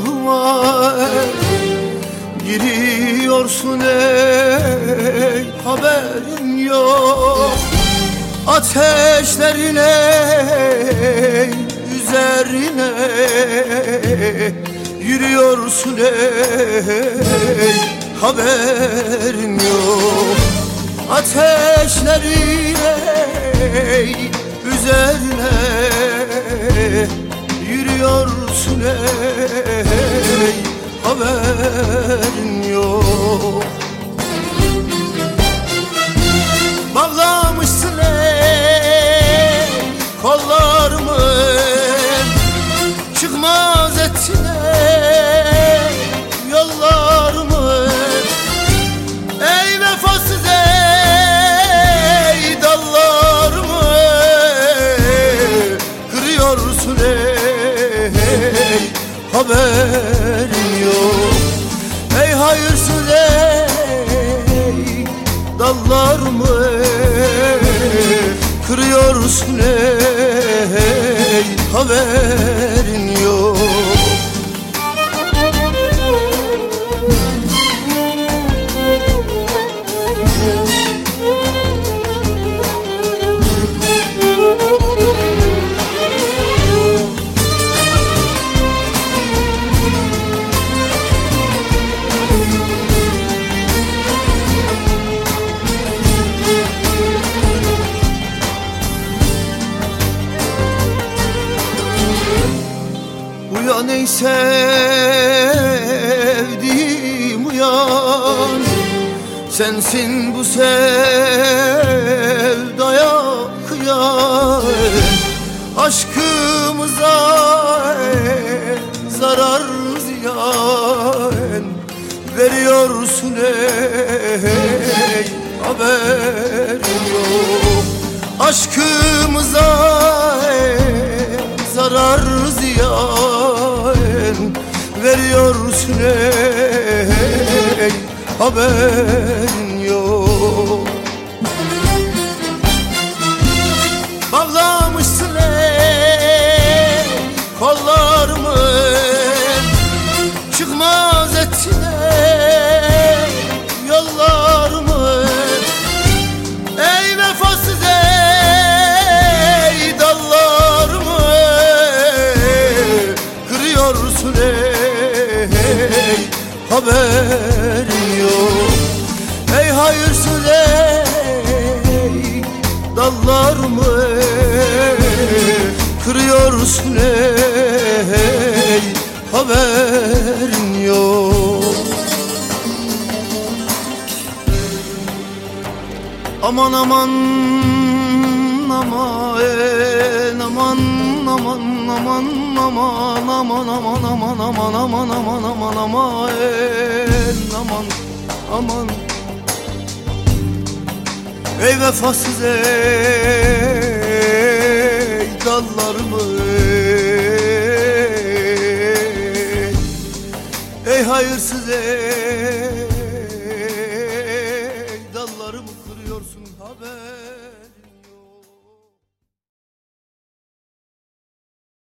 günahıma giriyorsun ey, haberin yok. Ateşlerin ey, üzerine yürüyorsun ey, haberin yok. Ateşlerin ey, üzerine yürüyorsun ey, haberin yok. Bağlamışsın ey kollarımı, çıkmaz ettin ey yollarımı. Ey vefasız ey dallarımı, kırıyorsun ey, haberin yok. Ey hayırsız ey dallarımı, kırıyorsun ey, haberin yok. Uyan ey sevdiğim uyan, sensin bu sevdaya kıyan. Aşkımıza zarar ziyan veriyorsun ey, haberin yok. Aşkımıza zarar ziyan veriyorsun ey, haberin yok. Bağlamışsın ey kollarımı, çıkmaz ettin ey yollarımı. Ey vefasız ey dallarımı, kırıyorsun ey, haberin yok. Ey hayırsız ey dallarımı, kırıyorsun ey, haberin yok. Aman aman aman aman aman aman aman aman aman aman aman aman aman aman aman aman. Ey vefasız ey dallarımı, ey hayırsız ey